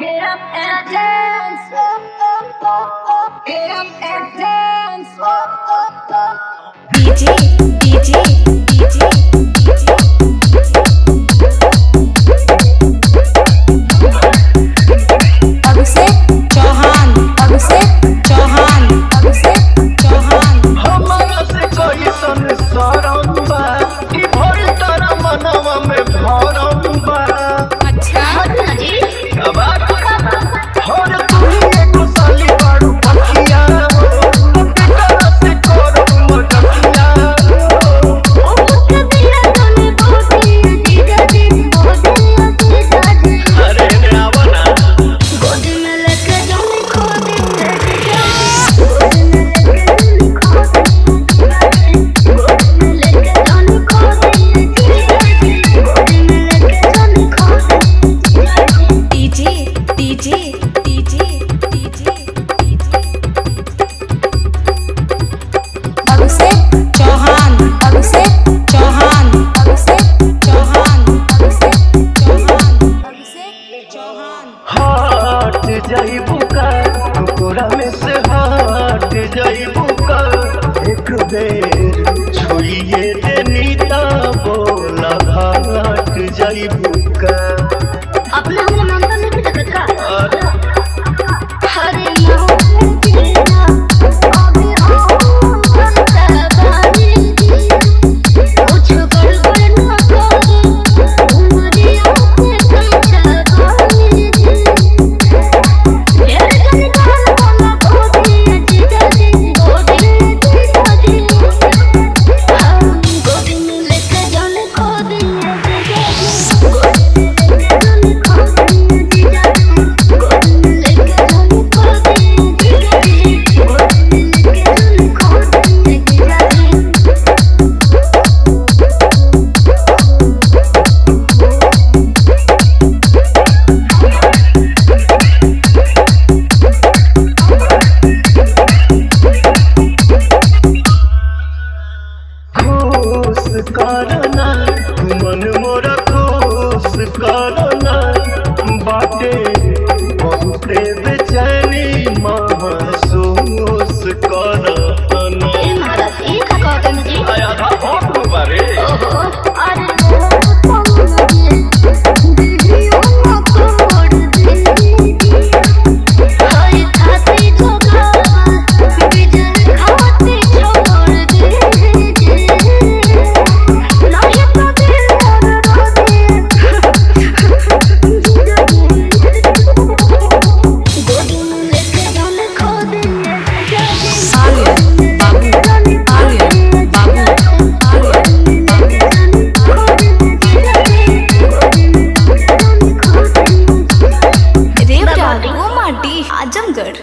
Get up and dance. Oh, oh, oh, oh. Get up and dance. Oh, oh, oh. DJ. हमारा से कोई संसारम बा कि भइल तारा मनवा में भरम बा। अच्छा जी अब हर तू एको साली बारू पखिया हो तेरा से करो मजकिया हो। ओ मुझे दिया तूने बोली जीजा जी बोली जीजा जी अरे ने आवना गोद में लेके जाने खो दे जीजा जी गोद में लेके जाने खो दे गोद में लेके जाने खो दे जीजा जी गोद में लेके जाने खो दे जीजा जी DJ हट जाइबू का टुकड़ा में से हट जाइबू का एक बेर छुइए देनी ता बोला हट जाइबू का। अपने हमने मानता नहीं कि जगत का अरे हरे नाम तेरा अभी हम तबाही कुछ गड़बड़ न कर उमरिया से तबाही ये जन काल वाला गोदी जीजा जी गोदी जीजा जी हम गोदी में लेके जाने खो दिए जीजा जी गोदी में लेके जाने खो दिए जीजा जी गोदी में लेके जाने खो दिए जीजा जी गोदी में लेके जाने खो दिए जीजा जी खुश करना मन मोरा खुश करना बाटे बहुते बेचैनी महसूस करना। ए महाराज ये का कहते हैं जी आया था बहुत बारे ओहो अरे वो तो मुझे दिलियों में तोड़ दे हाय खाती धोखा बिजल खाती छोड़ दे ना ये तो दिल और रो दे गोदी में लेके जाने खो दिए आजमगढ़।